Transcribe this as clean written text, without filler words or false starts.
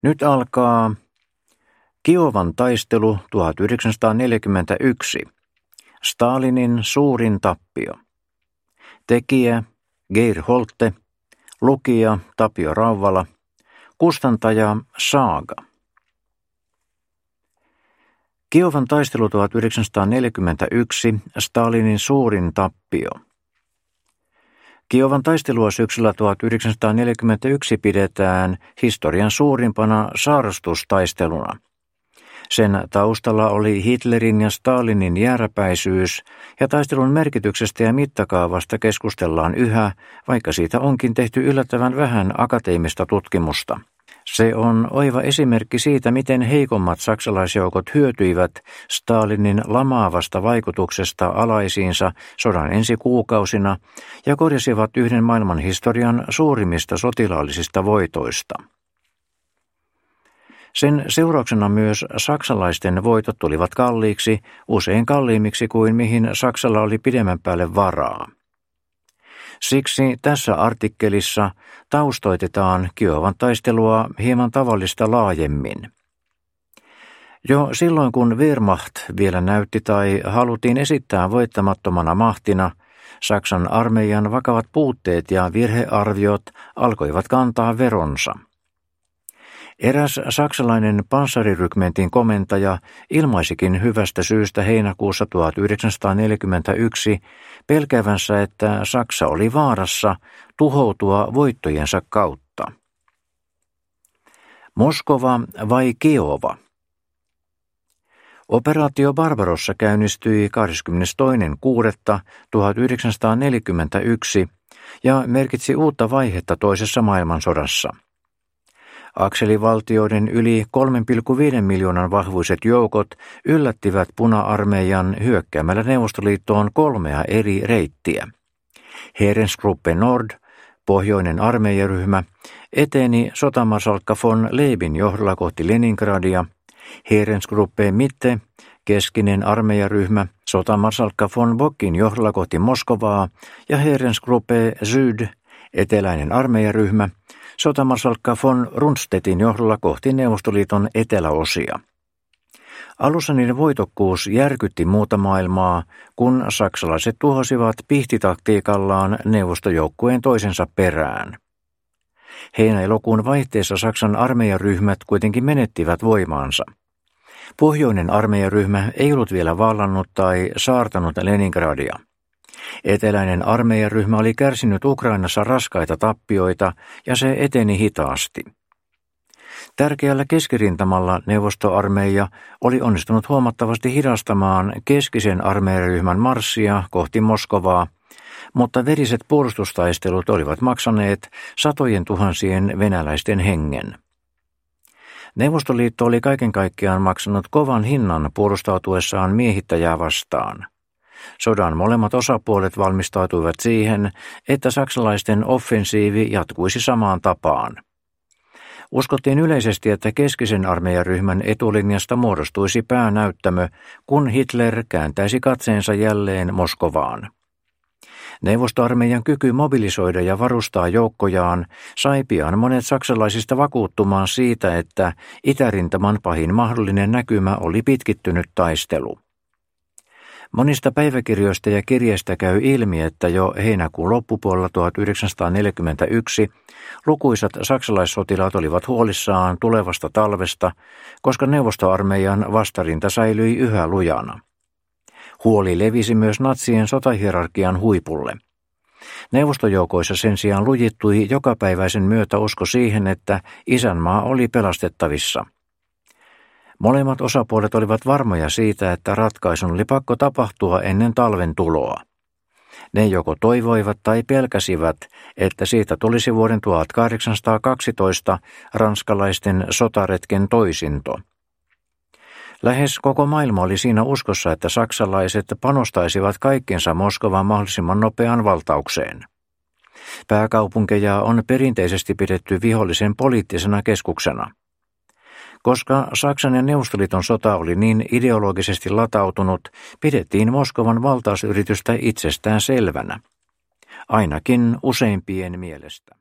Nyt alkaa Kiovan taistelu 1941. Stalinin suurin tappio. Tekijä Geir Holte, lukija Tapio Rauvala, kustantaja Saaga. Kiovan taistelu 1941. Stalinin suurin tappio. Kiovan taistelua syksyllä 1941 pidetään historian suurimpana saarastustaisteluna. Sen taustalla oli Hitlerin ja Stalinin jääräpäisyys, ja taistelun merkityksestä ja mittakaavasta keskustellaan yhä, vaikka siitä onkin tehty yllättävän vähän akateemista tutkimusta. Se on oiva esimerkki siitä, miten heikommat saksalaisjoukot hyötyivät Stalinin lamaavasta vaikutuksesta alaisiinsa sodan ensi kuukausina ja korjasivat yhden maailman historian suurimmista sotilaallisista voitoista. Sen seurauksena myös saksalaisten voitot tulivat kalliiksi, usein kalliimmiksi kuin mihin Saksalla oli pidemmän päälle varaa. Siksi tässä artikkelissa taustoitetaan Kiovan taistelua hieman tavallista laajemmin. Jo silloin, kun Wehrmacht vielä näytti tai haluttiin esittää voittamattomana mahtina, Saksan armeijan vakavat puutteet ja virhearviot alkoivat kantaa veronsa. Eräs saksalainen panssarirykmentin komentaja ilmaisikin hyvästä syystä heinäkuussa 1941 pelkäävänsä, että Saksa oli vaarassa tuhoutua voittojensa kautta. Moskova vai Kiova? Operaatio Barbarossa käynnistyi 22.6.1941 ja merkitsi uutta vaihetta toisessa maailmansodassa. Akselivaltioiden yli 3,5 miljoonan vahvuiset joukot yllättivät puna-armeijan hyökkäämällä Neuvostoliittoon 3 eri reittiä. Heeresgruppe Nord, pohjoinen armeijaryhmä, eteni sotamarsalkka von Leebin johdolla kohti Leningradia, Heeresgruppe Mitte, keskinen armeijaryhmä, sotamarsalkka von Bockin johdolla kohti Moskovaa ja Heeresgruppe Süd, eteläinen armeijaryhmä, sotamarsalkka von Rundstedtin johdolla kohti Neuvostoliiton eteläosia. Alussa niiden voitokkuus järkytti muuta maailmaa, kun saksalaiset tuhosivat pihtitaktiikallaan neuvostojoukkueen toisensa perään. Heinä-elokuun vaihteessa Saksan armeijaryhmät kuitenkin menettivät voimaansa. Pohjoinen armeijaryhmä ei ollut vielä vallannut tai saartanut Leningradia. Eteläinen armeijaryhmä oli kärsinyt Ukrainassa raskaita tappioita ja se eteni hitaasti. Tärkeällä keskirintamalla neuvostoarmeija oli onnistunut huomattavasti hidastamaan keskisen armeijaryhmän marssia kohti Moskovaa, mutta veriset puolustustaistelut olivat maksaneet satojen tuhansien venäläisten hengen. Neuvostoliitto oli kaiken kaikkiaan maksanut kovan hinnan puolustautuessaan miehittäjää vastaan. Sodan molemmat osapuolet valmistautuivat siihen, että saksalaisten offensiivi jatkuisi samaan tapaan. Uskottiin yleisesti, että keskisen armeijaryhmän etulinjasta muodostuisi päänäyttämö, kun Hitler kääntäisi katseensa jälleen Moskovaan. Neuvostoarmeijan kyky mobilisoida ja varustaa joukkojaan sai pian monet saksalaisista vakuuttumaan siitä, että itärintaman pahin mahdollinen näkymä oli pitkittynyt taistelu. Monista päiväkirjoista ja kirjeistä käy ilmi, että jo heinäkuun loppupuolella 1941 lukuisat saksalaissotilaat olivat huolissaan tulevasta talvesta, koska neuvostoarmeijan vastarinta säilyi yhä lujana. Huoli levisi myös natsien sotahierarkian huipulle. Neuvostojoukoissa sen sijaan lujittui jokapäiväisen myötä usko siihen, että isänmaa oli pelastettavissa. Molemmat osapuolet olivat varmoja siitä, että ratkaisun oli pakko tapahtua ennen talven tuloa. Ne joko toivoivat tai pelkäsivät, että siitä tulisi vuoden 1812 ranskalaisten sotaretken toisinto. Lähes koko maailma oli siinä uskossa, että saksalaiset panostaisivat kaikkensa Moskovan mahdollisimman nopeaan valtaukseen. Pääkaupunkeja on perinteisesti pidetty vihollisen poliittisena keskuksena. Koska Saksan ja Neuvostoliiton sota oli niin ideologisesti latautunut, pidettiin Moskovan valtausyritystä itsestään selvänä, ainakin useimpien mielestä.